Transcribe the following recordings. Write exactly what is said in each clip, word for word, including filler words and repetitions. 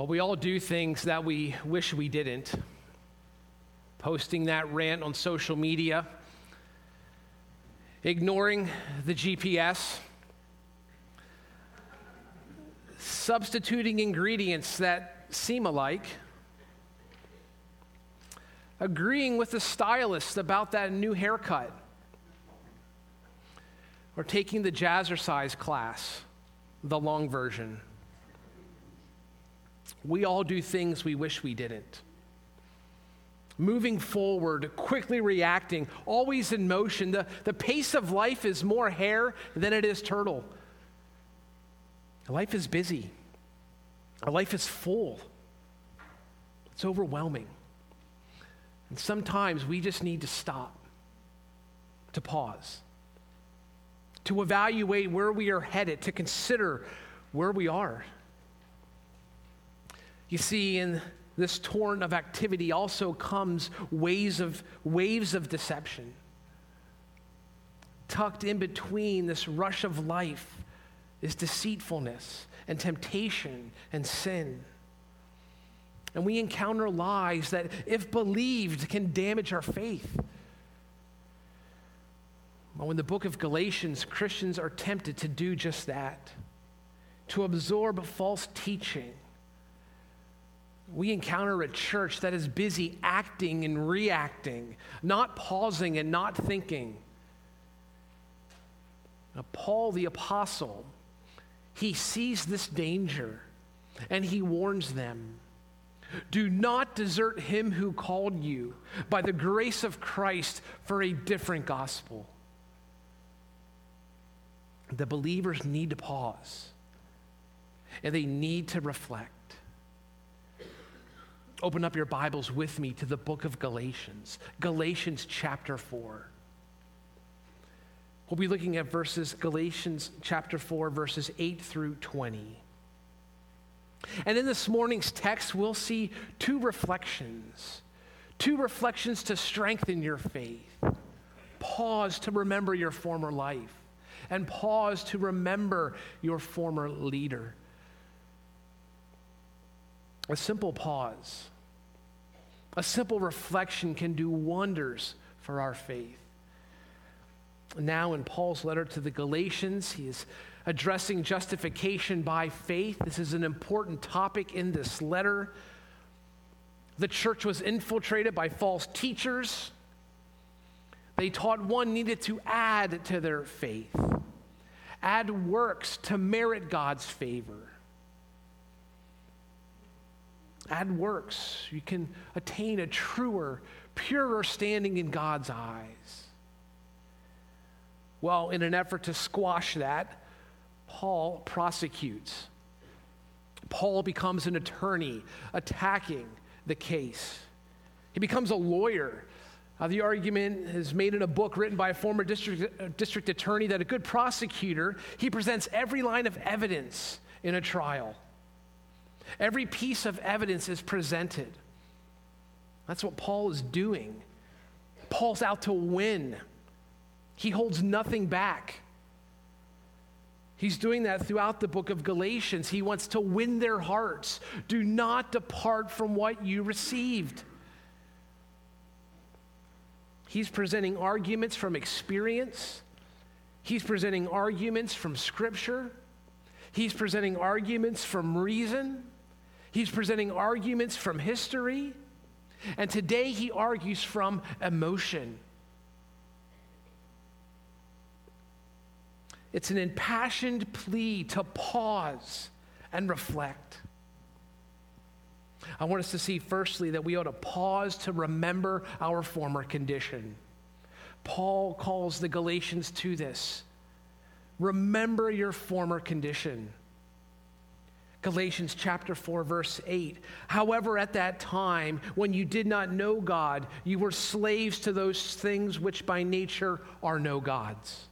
Well, we all do things that we wish we didn't. Posting that rant on social media, ignoring the G P S, substituting ingredients that seem alike, agreeing with the stylist about that new haircut, or taking the jazzercise class, the long version. We all do things we wish we didn't. Moving forward, quickly reacting, always in motion. The, the pace of life is more hare than it is turtle. Life is busy. Our life is full. It's overwhelming. And sometimes we just need to stop, to pause, to evaluate where we are headed, to consider where we are. You see, in this torrent of activity also comes waves of, waves of deception. Tucked in between this rush of life is deceitfulness and temptation and sin. And we encounter lies that, if believed, can damage our faith. Well, in the book of Galatians, Christians are tempted to do just that, to absorb false teaching. We encounter a church that is busy acting and reacting, not pausing and not thinking. Now, Paul the apostle, he sees this danger and he warns them. Do not desert him who called you by the grace of Christ for a different gospel. The believers need to pause and they need to reflect. Open up your Bibles with me to the book of Galatians, Galatians chapter four. We'll be looking at verses, Galatians chapter four, verses eight through twenty. And in this morning's text, we'll see two reflections, two reflections to strengthen your faith. Pause to remember your former life, and pause to remember your former leader. A simple pause, a simple reflection can do wonders for our faith. Now in Paul's letter to the Galatians, he is addressing justification by faith. This is an important topic in this letter. The church was infiltrated by false teachers. They taught one needed to add to their faith, add works to merit God's favor. Add works. You can attain a truer, purer standing in God's eyes. Well, in an effort to squash that, Paul prosecutes. Paul becomes an attorney attacking the case. He becomes a lawyer. Uh, the argument is made in a book written by a former district, uh, district attorney that a good prosecutor, he presents every line of evidence in a trial. Every piece of evidence is presented. That's what Paul is doing. Paul's out to win. He holds nothing back. He's doing that throughout the book of Galatians. He wants to win their hearts. Do not depart from what you received. He's presenting arguments from experience. He's presenting arguments from Scripture. He's presenting arguments from reason. He's presenting arguments from history. And today he argues from emotion. It's an impassioned plea to pause and reflect. I want us to see firstly that we ought to pause to remember our former condition. Paul calls the Galatians to this. Remember your former condition. Galatians chapter four, verse eight. However, at that time, when you did not know God, you were slaves to those things which by nature are no gods.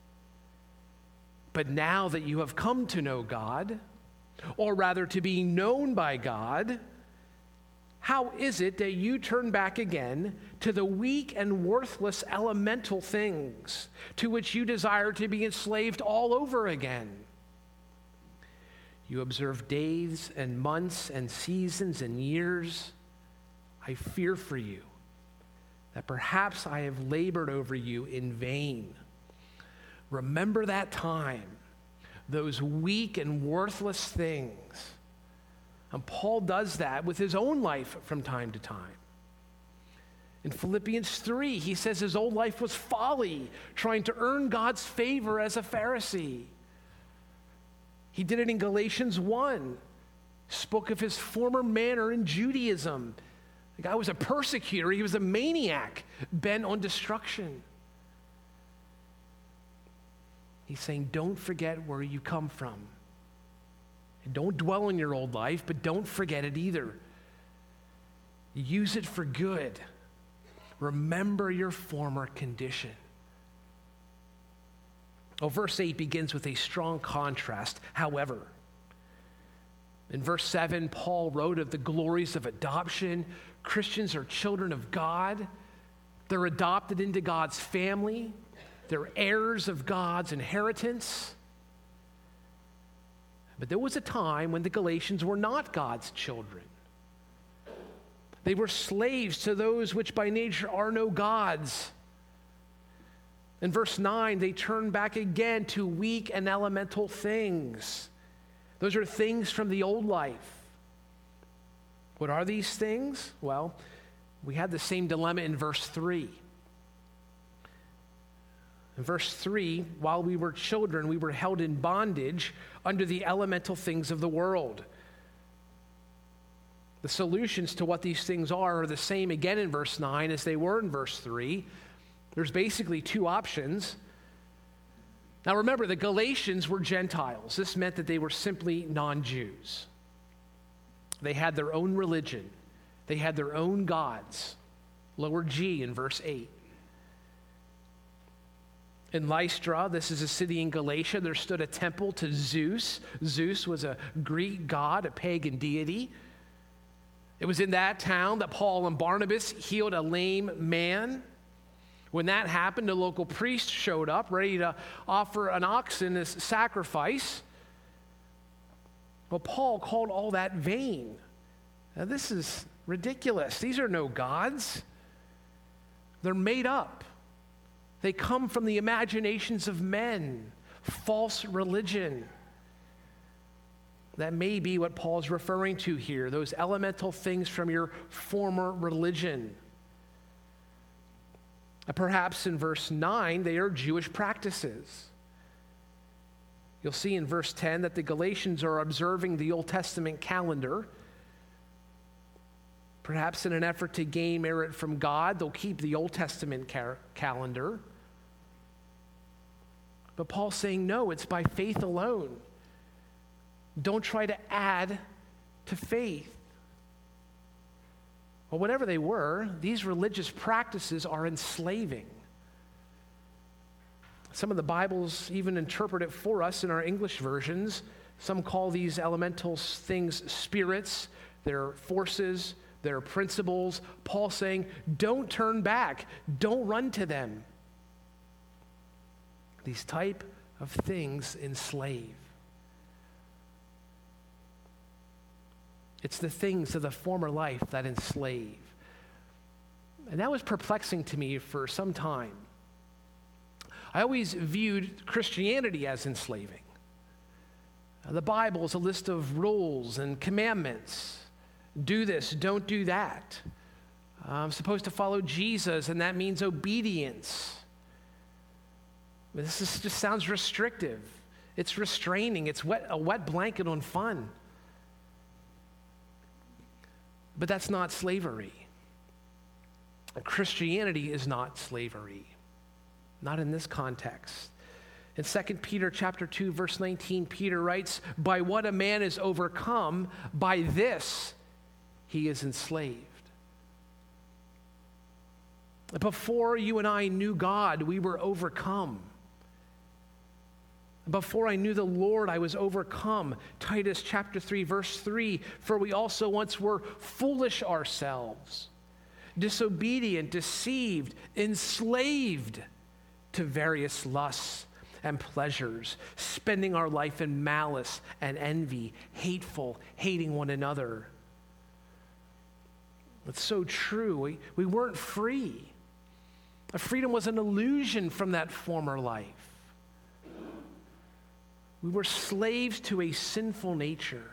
But now that you have come to know God, or rather to be known by God, how is it that you turn back again to the weak and worthless elemental things to which you desire to be enslaved all over again? You observe days and months and seasons and years. I fear for you, that perhaps I have labored over you in vain. Remember that time, those weak and worthless things. And Paul does that with his own life from time to time. In Philippians three, he says his old life was folly, trying to earn God's favor as a Pharisee. He did it in Galatians one, spoke of his former manner in Judaism. The guy was a persecutor. He was a maniac bent on destruction. He's saying, don't forget where you come from. And don't dwell on your old life, but don't forget it either. Use it for good. Remember your former condition. Oh, verse eight begins with a strong contrast. However, in verse seven, Paul wrote of the glories of adoption. Christians are children of God. They're adopted into God's family. They're heirs of God's inheritance. But there was a time when the Galatians were not God's children. They were slaves to those which by nature are no gods. In verse nine, they turn back again to weak and elemental things. Those are things from the old life. What are these things? Well, we had the same dilemma in verse three. In verse three, while we were children, we were held in bondage under the elemental things of the world. The solutions to what these things are are the same again in verse nine as they were in verse three. There's basically two options. Now remember, the Galatians were Gentiles. This meant that they were simply non-Jews. They had their own religion. They had their own gods. Lower G in verse eight. In Lystra, this is a city in Galatia, there stood a temple to Zeus. Zeus was a Greek god, a pagan deity. It was in that town that Paul and Barnabas healed a lame man. When that happened, a local priest showed up, ready to offer an oxen as sacrifice. Well, Paul called all that vain. Now, this is ridiculous. These are no gods. They're made up. They come from the imaginations of men, false religion. That may be what Paul's referring to here, those elemental things from your former religion. Perhaps in verse nine, they are Jewish practices. You'll see in verse ten that the Galatians are observing the Old Testament calendar. Perhaps in an effort to gain merit from God, they'll keep the Old Testament car- calendar. But Paul's saying, no, it's by faith alone. Don't try to add to faith. Well, whatever they were, these religious practices are enslaving. Some of the Bibles even interpret it for us in our English versions. Some call these elemental things spirits, they're forces, they're principles. Paul saying, don't turn back, don't run to them. These type of things enslave. It's the things of the former life that enslave. And that was perplexing to me for some time. I always viewed Christianity as enslaving. The Bible is a list of rules and commandments. Do this, don't do that. I'm supposed to follow Jesus, and that means obedience. This is, just sounds restrictive. It's restraining. It's wet, a wet blanket on fun. But that's not slavery. Christianity is not slavery. Not in this context. In Second Peter chapter two, verse nineteen, Peter writes, by what a man is overcome, by this he is enslaved. Before you and I knew God, we were overcome. Before I knew the Lord, I was overcome. Titus chapter three, verse three, for we also once were foolish ourselves, disobedient, deceived, enslaved to various lusts, and pleasures, spending our life in malice and envy, hateful, hating one another. It's so true. We, we weren't free. Our freedom was an illusion from that former life. We were slaves to a sinful nature,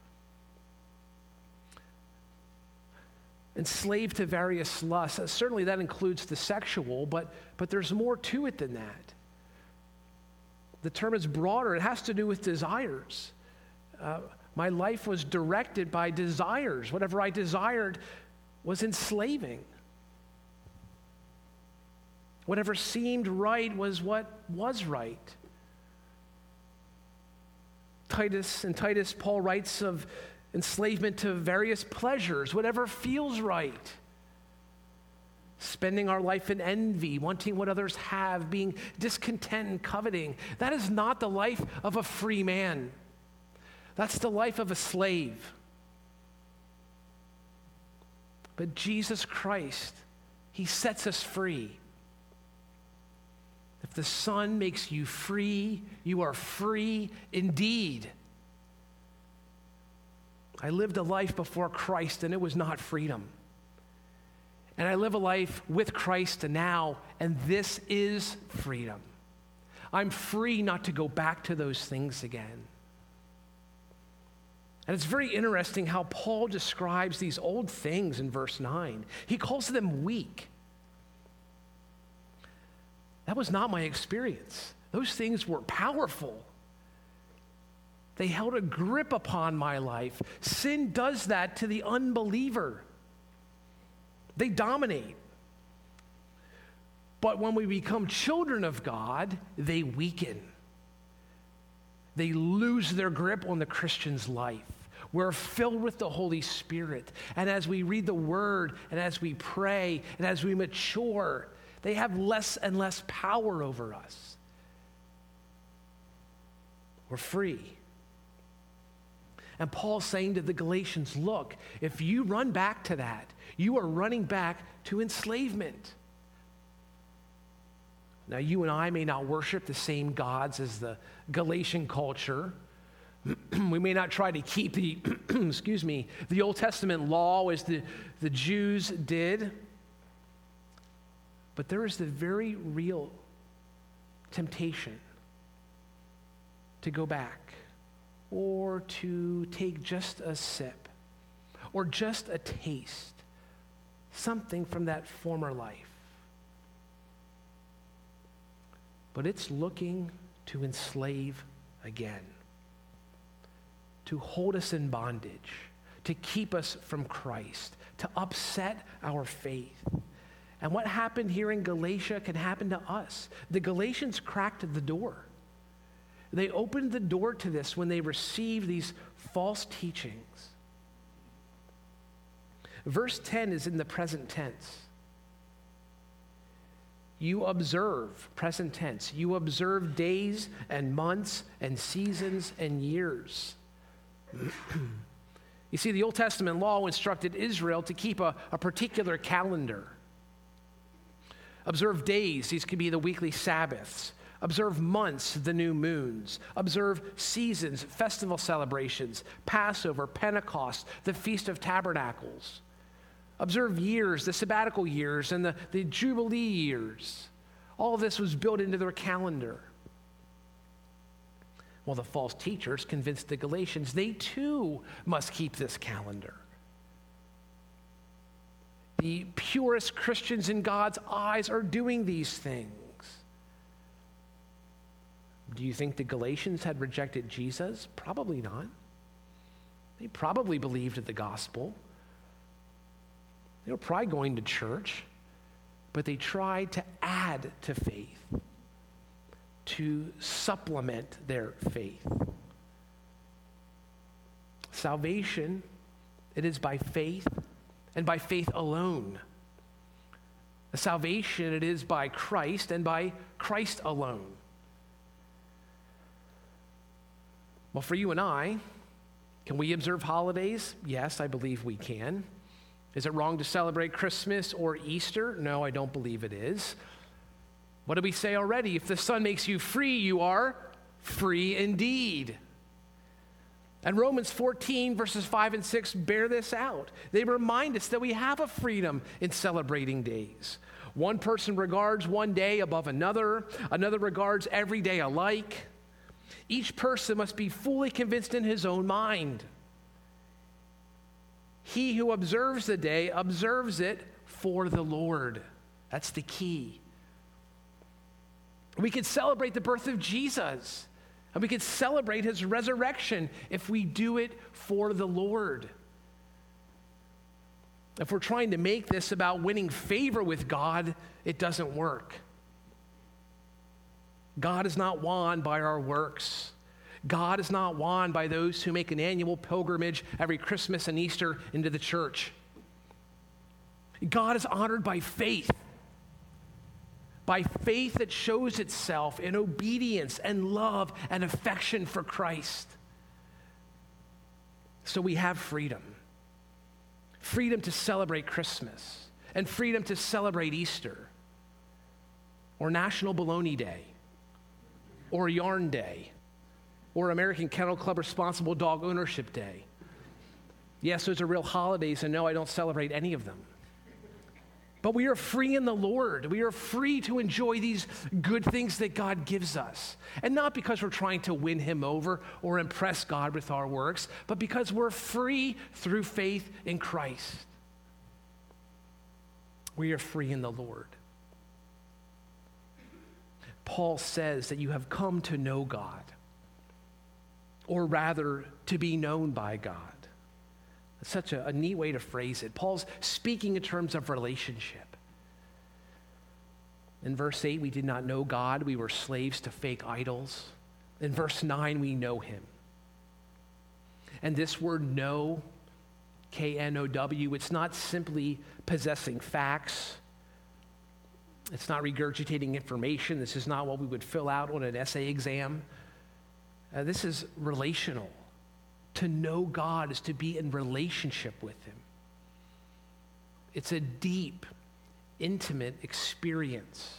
enslaved to various lusts. Uh, certainly that includes the sexual, but, but there's more to it than that. The term is broader. It has to do with desires. Uh, my life was directed by desires. Whatever I desired was enslaving. Whatever seemed right was what was right. Titus, in Titus, Paul writes of enslavement to various pleasures, whatever feels right. Spending our life in envy, wanting what others have, being discontent and coveting. That is not the life of a free man. That's the life of a slave. But Jesus Christ, he sets us free. If the Son makes you free, you are free indeed. I lived a life before Christ, and it was not freedom. And I live a life with Christ now, and this is freedom. I'm free not to go back to those things again. And it's very interesting how Paul describes these old things in verse nine. He calls them weak. That was not my experience. Those things were powerful. They held a grip upon my life. Sin does that to the unbeliever. They dominate. But when we become children of God, they weaken. They lose their grip on the Christian's life. We're filled with the Holy Spirit. And as we read the Word, and as we pray, and as we mature, they have less and less power over us. We're free. And Paul's saying to the Galatians, look, if you run back to that, you are running back to enslavement. Now, you and I may not worship the same gods as the Galatian culture. We may not try to keep the, excuse me, the Old Testament law as the, the Jews did. But there is the very real temptation to go back or to take just a sip or just a taste, something from that former life. But it's looking to enslave again, to hold us in bondage, to keep us from Christ, to upset our faith. And what happened here in Galatia can happen to us. The Galatians cracked the door. They opened the door to this when they received these false teachings. Verse ten is in the present tense. You observe, present tense, you observe days and months and seasons and years. You see, the Old Testament law instructed Israel to keep a, a particular calendar. Observe days, these could be the weekly Sabbaths. Observe months, the new moons. Observe seasons, festival celebrations, Passover, Pentecost, the Feast of Tabernacles. Observe years, the sabbatical years and the, the Jubilee years. All of this was built into their calendar. Well, the false teachers convinced the Galatians they too must keep this calendar. The purest Christians in God's eyes are doing these things. Do you think the Galatians had rejected Jesus? Probably not. They probably believed in the gospel. They were probably going to church, but they tried to add to faith, to supplement their faith. Salvation, it is by faith and by faith alone. The salvation, it is by Christ and by Christ alone. Well, for you and I, can we observe holidays? Yes, I believe we can. Is it wrong to celebrate Christmas or Easter? No, I don't believe it is. What did we say already? If the Son makes you free, you are free indeed. And Romans fourteen, verses five and six bear this out. They remind us that we have a freedom in celebrating days. One person regards one day above another. Another regards every day alike. Each person must be fully convinced in his own mind. He who observes the day observes it for the Lord. That's the key. We could celebrate the birth of Jesus, and we could celebrate his resurrection if we do it for the Lord. If we're trying to make this about winning favor with God, it doesn't work. God is not won by our works. God is not won by those who make an annual pilgrimage every Christmas and Easter into the church. God is honored by faith. By faith that shows itself in obedience and love and affection for Christ. So we have freedom. Freedom to celebrate Christmas, and freedom to celebrate Easter, or National Bologna Day, or Yarn Day, or American Kennel Club Responsible Dog Ownership Day. Yes, those are real holidays, and no, I don't celebrate any of them. But we are free in the Lord. We are free to enjoy these good things that God gives us. And not because we're trying to win him over or impress God with our works, but because we're free through faith in Christ. We are free in the Lord. Paul says that you have come to know God, or rather, to be known by God. Such a, a neat way to phrase it. Paul's speaking in terms of relationship. In verse eight, we did not know God. We were slaves to fake idols. In verse nine, we know him. And this word know, K N O W, it's not simply possessing facts. It's not regurgitating information. This is not what we would fill out on an essay exam. Uh, this is relational. To know God is to be in relationship with him. It's a deep, intimate experience.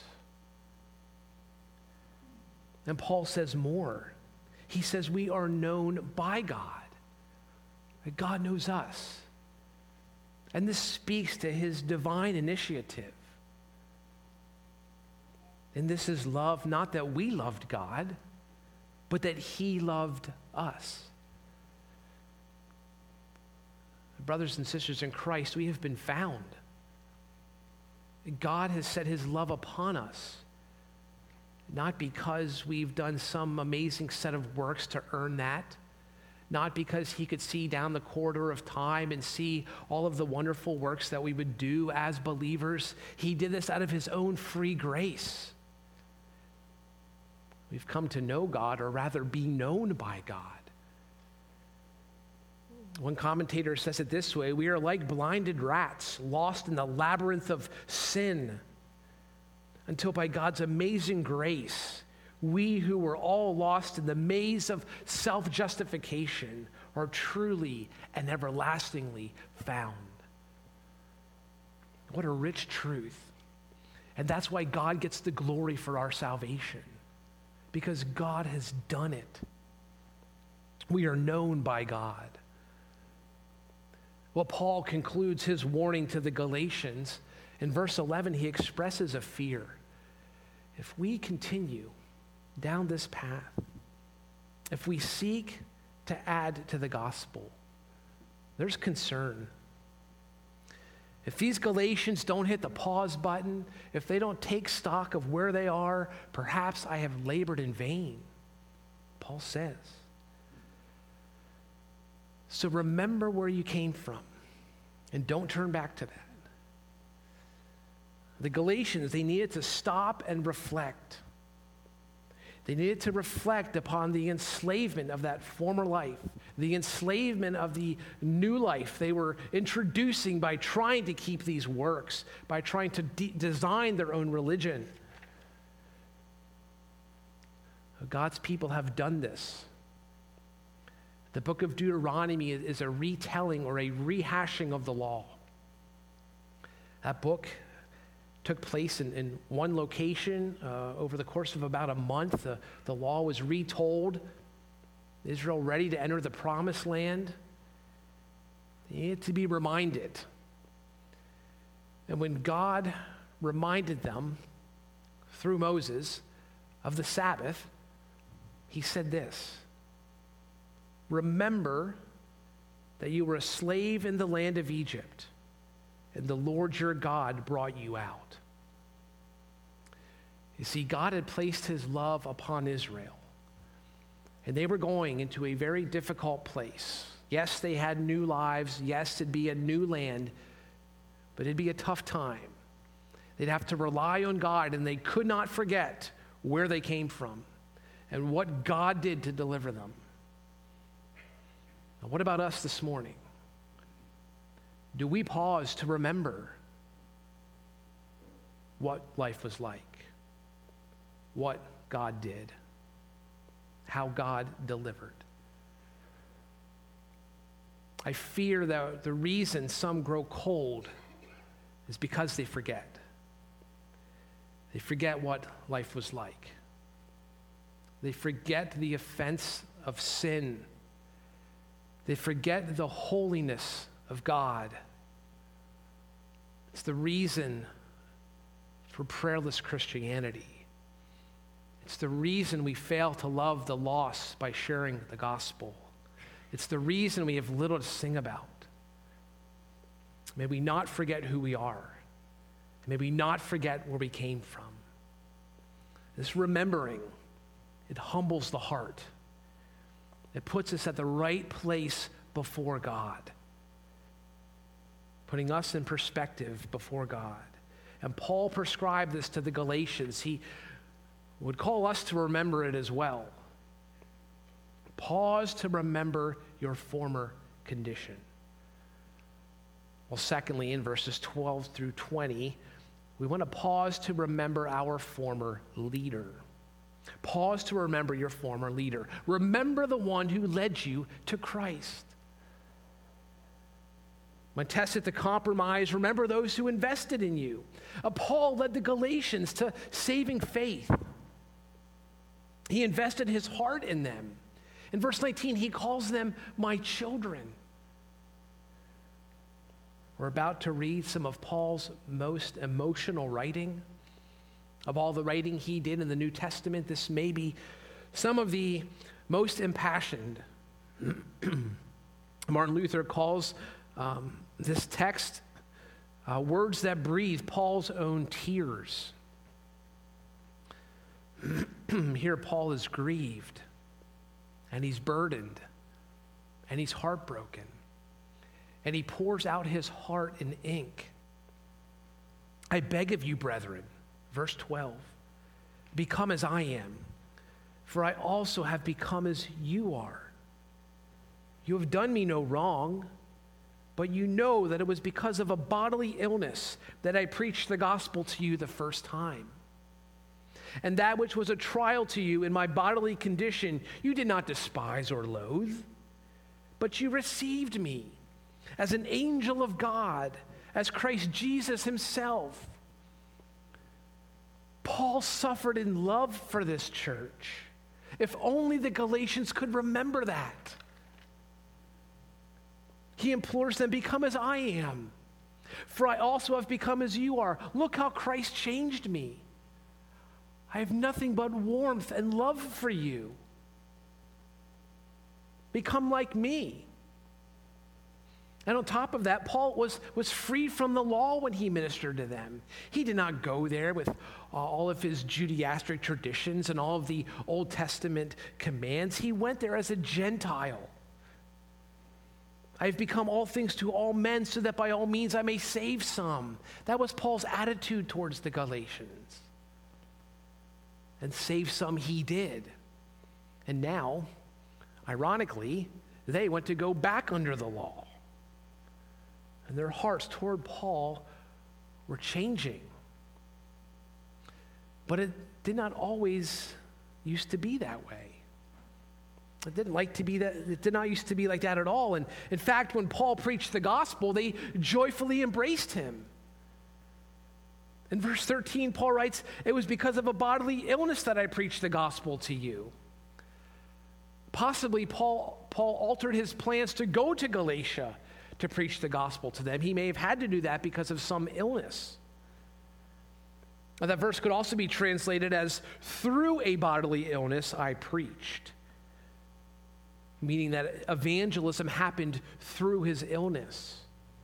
And Paul says more. He says we are known by God. That God knows us. And this speaks to his divine initiative. And this is love, not that we loved God, but that he loved us. Brothers and sisters in Christ, we have been found. God has set his love upon us, not because we've done some amazing set of works to earn that, not because he could see down the corridor of time and see all of the wonderful works that we would do as believers. He did this out of his own free grace. We've come to know God, or rather be known by God. One commentator says it this way: we are like blinded rats, lost in the labyrinth of sin, until by God's amazing grace, we who were all lost in the maze of self-justification are truly and everlastingly found. What a rich truth. And that's why God gets the glory for our salvation, because God has done it. We are known by God. Well, Paul concludes his warning to the Galatians. In verse eleven, he expresses a fear. If we continue down this path, if we seek to add to the gospel, there's concern. If these Galatians don't hit the pause button, if they don't take stock of where they are, perhaps I have labored in vain, Paul says. So remember where you came from, and don't turn back to that. The Galatians, they needed to stop and reflect. They needed to reflect upon the enslavement of that former life, the enslavement of the new life they were introducing by trying to keep these works, by trying to de- design their own religion. God's people have done this. The book of Deuteronomy is a retelling or a rehashing of the law. That book took place in, in one location uh, over the course of about a month. The, the law was retold. Israel ready to enter the promised land. They needed to be reminded. And when God reminded them through Moses of the Sabbath, he said this: remember that you were a slave in the land of Egypt, and the Lord your God brought you out. You see, God had placed his love upon Israel, and they were going into a very difficult place. Yes, they had new lives. Yes, it'd be a new land, but it'd be a tough time. They'd have to rely on God, and they could not forget where they came from and what God did to deliver them. Now, what about us this morning? Do we pause to remember what life was like, what God did, how God delivered? I fear that the reason some grow cold is because they forget. They forget what life was like. They forget the offense of sin. They forget the holiness of God. It's the reason for prayerless Christianity. It's the reason we fail to love the lost by sharing the gospel. It's the reason we have little to sing about. May we not forget who we are. May we not forget where we came from. This remembering, it humbles the heart. It puts us at the right place before God, putting us in perspective before God. And Paul prescribed this to the Galatians. He would call us to remember it as well. Pause to remember your former condition. Well, secondly, in verses twelve through twenty, we want to pause to remember our former leader. Pause to remember your former leader. Remember the one who led you to Christ. When tested to compromise, remember those who invested in you. Uh, Paul led the Galatians to saving faith. He invested his heart in them. In verse nineteen, he calls them my children. We're about to read some of Paul's most emotional writing. Of all the writing he did in the New Testament, this may be some of the most impassioned. Martin Luther calls um, this text uh, words that breathe Paul's own tears. Here Paul is grieved, and he's burdened, and he's heartbroken, and he pours out his heart in ink. I beg of you, brethren, verse twelve, become as I am, for I also have become as you are. You have done me no wrong, but you know that it was because of a bodily illness that I preached the gospel to you the first time. And that which was a trial to you in my bodily condition, you did not despise or loathe, but you received me as an angel of God, as Christ Jesus himself. Paul suffered in love for this church. If only the Galatians could remember that. He implores them, become as I am, for I also have become as you are. Look how Christ changed me. I have nothing but warmth and love for you. Become like me. And on top of that, Paul was, was free from the law when he ministered to them. He did not go there with uh, all of his Judaistic traditions and all of the Old Testament commands. He went there as a Gentile. I have become all things to all men so that by all means I may save some. That was Paul's attitude towards the Galatians. And save some he did. And now, ironically, they went to go back under the law. And their hearts toward Paul were changing. But it did not always used to be that way. It didn't like to be that, it did not used to be like that at all. And in fact, when Paul preached the gospel, they joyfully embraced him. In verse thirteen, Paul writes, it was because of a bodily illness that I preached the gospel to you. Possibly Paul, Paul altered his plans to go to Galatia to preach the gospel to them. He may have had to do that because of some illness. Now, that verse could also be translated as, through a bodily illness I preached, meaning that evangelism happened through his illness.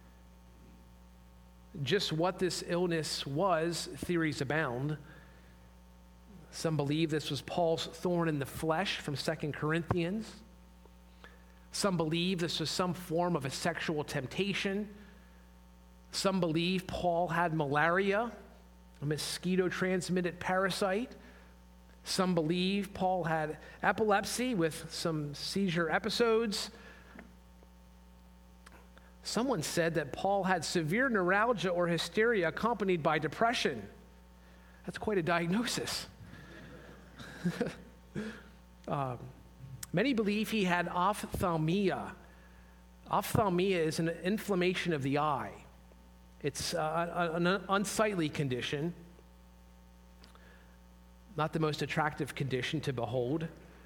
Just what this illness was, theories abound. Some believe this was Paul's thorn in the flesh from Second Corinthians. Some believe this was some form of a sexual temptation. Some believe Paul had malaria, a mosquito-transmitted parasite. Some believe Paul had epilepsy with some seizure episodes. Someone said that Paul had severe neuralgia or hysteria accompanied by depression. That's quite a diagnosis. um, many believe he had ophthalmia. Ophthalmia is an inflammation of the eye. It's uh, an unsightly condition, not the most attractive condition to behold.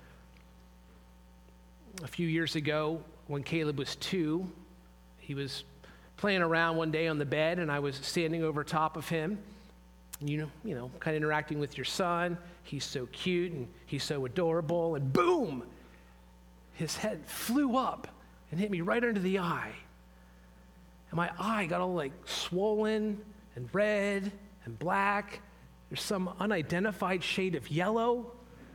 A few years ago, when Caleb was two, he was playing around one day on the bed, and I was standing over top of him, you know, you know, kind of interacting with your son. He's so cute, and he's so adorable, and boom, his head flew up and hit me right under the eye. And my eye got all like swollen and red and black. There's some unidentified shade of yellow.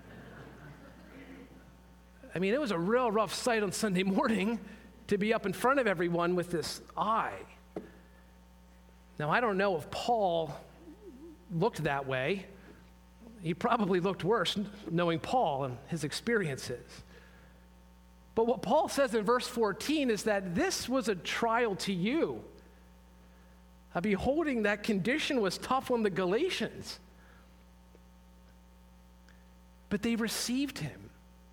I mean, it was a real rough sight on Sunday morning to be up in front of everyone with this eye. Now, I don't know if Paul looked that way. He probably looked worse, knowing Paul and his experiences. But what Paul says in verse fourteen is that this was a trial to you. Uh, beholding that condition was tough on the Galatians. But they received him.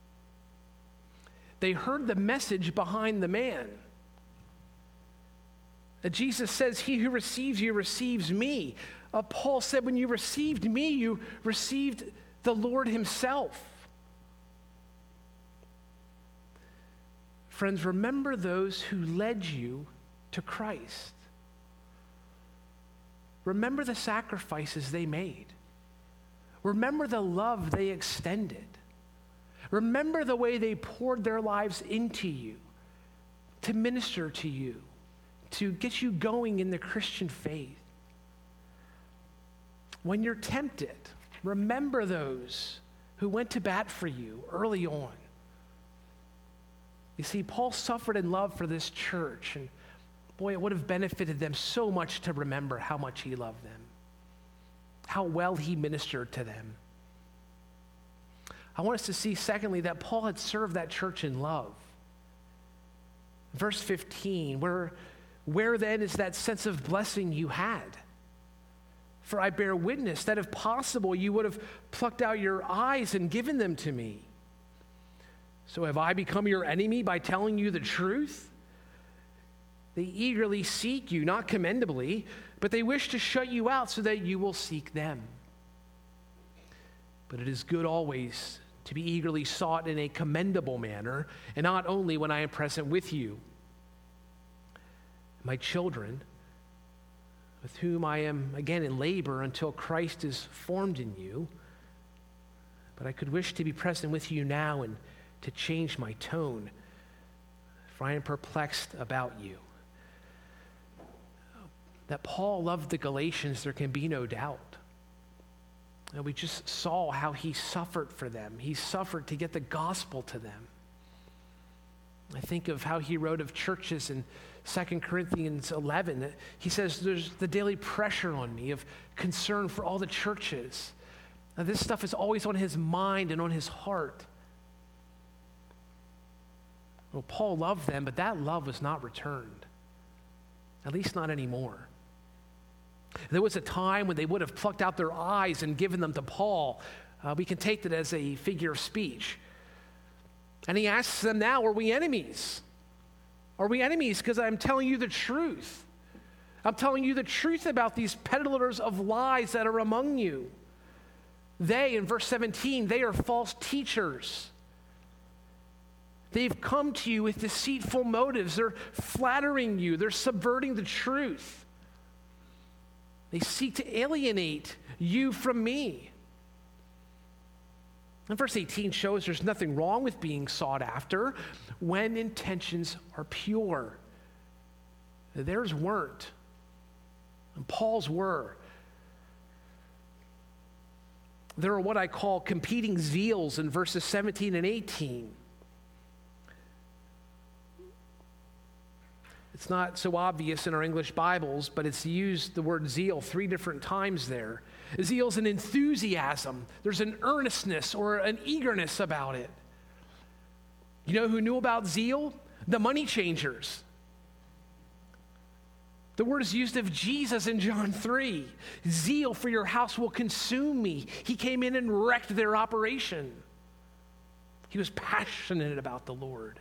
They heard the message behind the man. Uh, Jesus says, he who receives you receives me. Uh, Paul said, when you received me, you received the Lord himself. Friends, remember those who led you to Christ. Remember the sacrifices they made. Remember the love they extended. Remember the way they poured their lives into you, to minister to you, to get you going in the Christian faith. When you're tempted, remember those who went to bat for you early on. You see, Paul suffered in love for this church, and boy, it would have benefited them so much to remember how much he loved them, how well he ministered to them. I want us to see, secondly, that Paul had served that church in love. Verse fifteen, where, where then is that sense of blessing you had? For I bear witness that if possible, you would have plucked out your eyes and given them to me. So have I become your enemy by telling you the truth? They eagerly seek you, not commendably, but they wish to shut you out so that you will seek them. But it is good always to be eagerly sought in a commendable manner, and not only when I am present with you. My children, with whom I am again in labor until Christ is formed in you, but I could wish to be present with you now and to change my tone, for I am perplexed about you. That Paul loved the Galatians, there can be no doubt. And we just saw how he suffered for them. He suffered to get the gospel to them. I think of how he wrote of churches in Second Corinthians eleven. He says, there's the daily pressure on me of concern for all the churches. Now, this stuff is always on his mind and on his heart. Well, Paul loved them, but that love was not returned. At least not anymore. There was a time when they would have plucked out their eyes and given them to Paul. Uh, we can take that as a figure of speech. And he asks them now, are we enemies? Are we enemies because I'm telling you the truth? I'm telling you the truth about these peddlers of lies that are among you. They, in verse seventeen, they are false teachers. They've come to you with deceitful motives. They're flattering you. They're subverting the truth. They seek to alienate you from me. And verse eighteen shows there's nothing wrong with being sought after when intentions are pure. Theirs weren't, and Paul's were. There are what I call competing zeals in verses seventeen and eighteen. It's not so obvious in our English Bibles, but it's used, the word zeal, three different times there. Zeal's an enthusiasm. There's an earnestness or an eagerness about it. You know who knew about zeal? The money changers. The word is used of Jesus in John three. Zeal for your house will consume me. He came in and wrecked their operation. He was passionate about the Lord.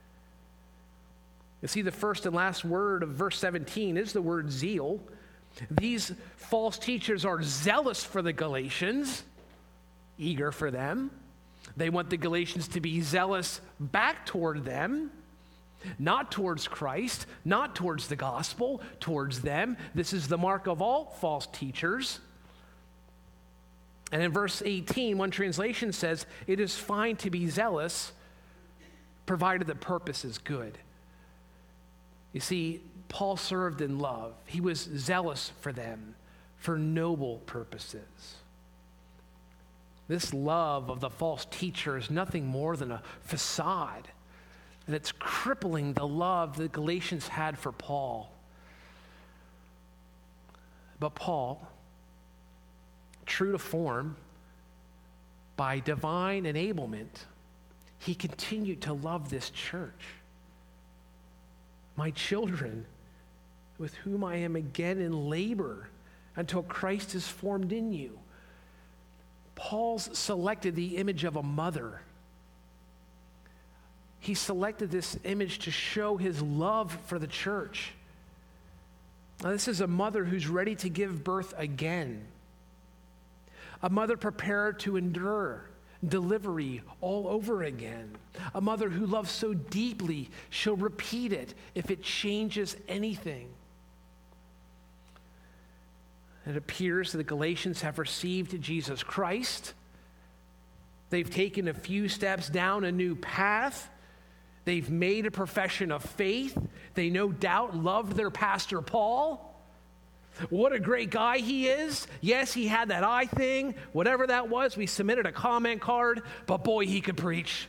You see, the first and last word of verse seventeen is the word zeal. These false teachers are zealous for the Galatians, eager for them. They want the Galatians to be zealous back toward them, not towards Christ, not towards the gospel, towards them. This is the mark of all false teachers. And in verse eighteen, one translation says, it is fine to be zealous, provided the purpose is good. You see, Paul served in love. He was zealous for them, for noble purposes. This love of the false teacher is nothing more than a facade, and it's crippling the love the Galatians had for Paul. But Paul, true to form, by divine enablement, he continued to love this church. My children, with whom I am again in labor until Christ is formed in you. Paul's selected the image of a mother. He selected this image to show his love for the church. Now, this is a mother who's ready to give birth again. A mother prepared to endure delivery all over again. A mother who loves so deeply, she'll repeat it if it changes anything. It appears that the Galatians have received Jesus Christ. They've taken a few steps down a new path. They've made a profession of faith. They no doubt loved their pastor Paul. What a great guy he is. Yes, he had that eye thing, whatever that was. We submitted a comment card, but boy, he could preach.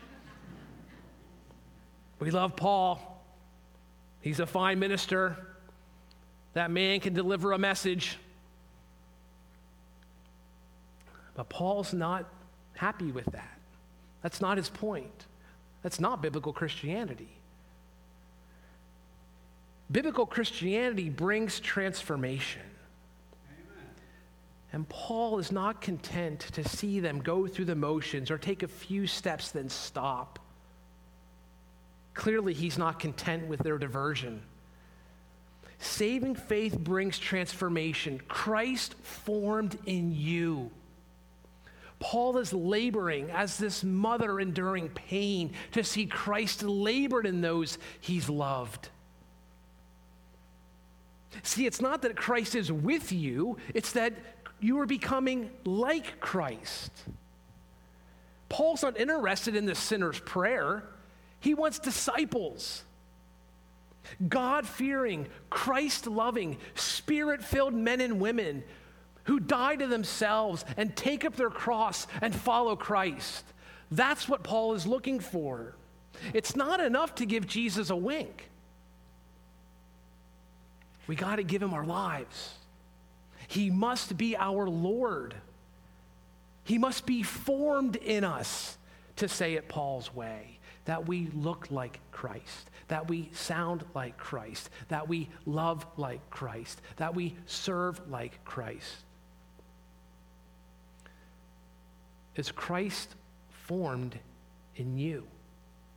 We love Paul. He's a fine minister. That man can deliver a message. But Paul's not happy with that. That's not his point. That's not biblical Christianity. Biblical Christianity brings transformation. Amen. And Paul is not content to see them go through the motions or take a few steps then stop. Clearly, he's not content with their diversion. Saving faith brings transformation. Christ formed in you. Paul is laboring as this mother enduring pain to see Christ labored in those he's loved. See, it's not that Christ is with you, it's that you are becoming like Christ. Paul's not interested in the sinner's prayer. He wants disciples. God-fearing, Christ-loving, Spirit-filled men and women who die to themselves and take up their cross and follow Christ. That's what Paul is looking for. It's not enough to give Jesus a wink. We got to give him our lives. He must be our Lord. He must be formed in us, to say it Paul's way, that we look like Christ, that we sound like Christ, that we love like Christ, that we serve like Christ. Is Christ formed in you?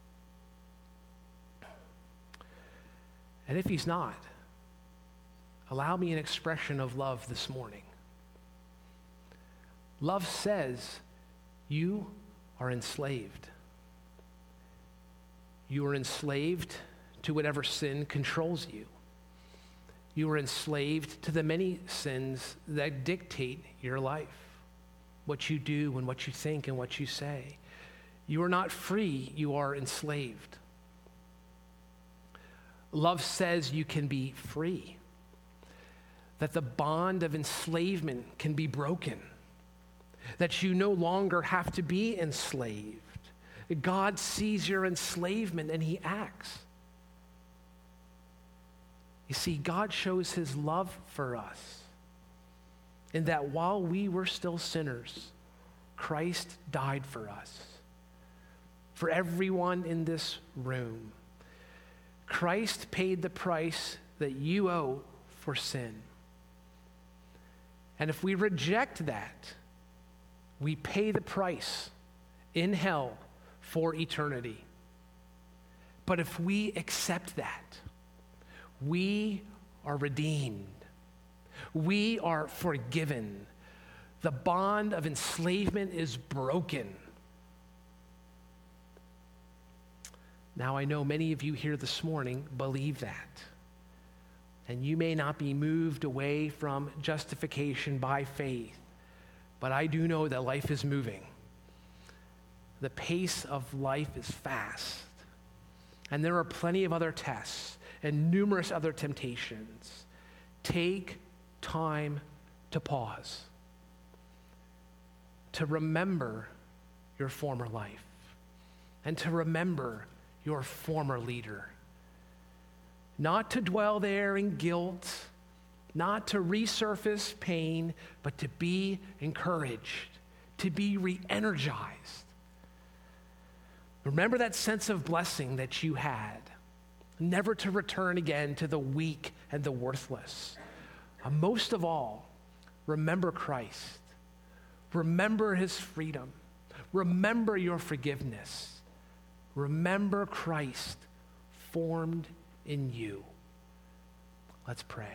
And if he's not, allow me an expression of love this morning. Love says you are enslaved. You are enslaved to whatever sin controls you. You are enslaved to the many sins that dictate your life, what you do and what you think and what you say. You are not free, you are enslaved. Love says you can be free, that the bond of enslavement can be broken, that you no longer have to be enslaved. God sees your enslavement and he acts. You see, God shows his love for us in that while we were still sinners, Christ died for us. For everyone in this room, Christ paid the price that you owe for sin. And if we reject that, we pay the price in hell for eternity. But if we accept that, we are redeemed. We are forgiven. The bond of enslavement is broken. Now, I know many of you here this morning believe that. And you may not be moved away from justification by faith, but I do know that life is moving. The pace of life is fast. And there are plenty of other tests and numerous other temptations. Take time to pause, to remember your former life, and to remember your former leader. Not to dwell there in guilt, not to resurface pain, but to be encouraged, to be re-energized. Remember that sense of blessing that you had, never to return again to the weak and the worthless. And most of all, remember Christ. Remember his freedom. Remember your forgiveness. Remember Christ formed in you. Let's pray.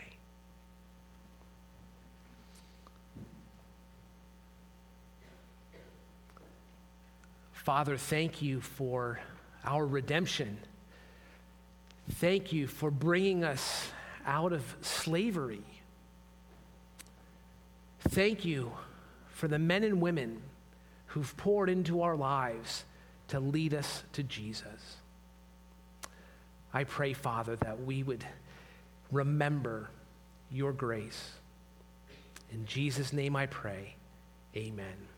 Father, thank you for our redemption. Thank you for bringing us out of slavery. Thank you for the men and women who've poured into our lives to lead us to Jesus. I pray, Father, that we would remember your grace. In Jesus' name I pray, amen.